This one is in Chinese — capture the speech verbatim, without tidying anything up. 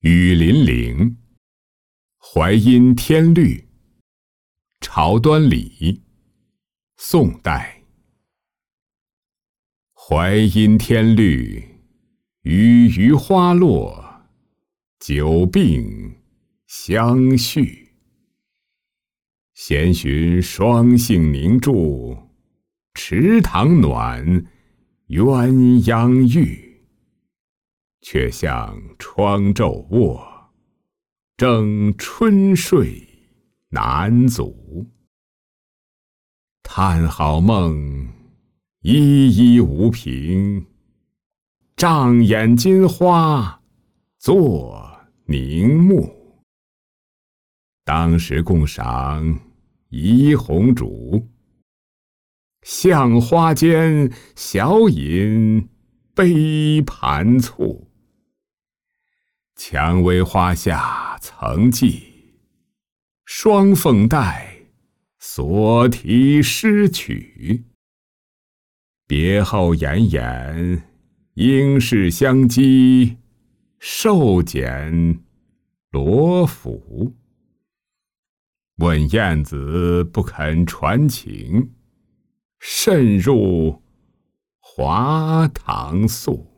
雨霖铃，淮阴天律，朝端礼，宋代。淮阴天律，雨余花落，久病相续。闲寻双杏凝注，池塘暖，鸳鸯浴。却向窗皱卧，正春睡难阻。叹好梦，依依无凭，障眼金花作凝目。当时共赏怡红烛，向花间小饮杯盘醋。蔷薇花下曾记，双凤带，所题诗曲。别后炎炎，应是相击，受剪罗浮。问燕子不肯传情，渗入华堂宿。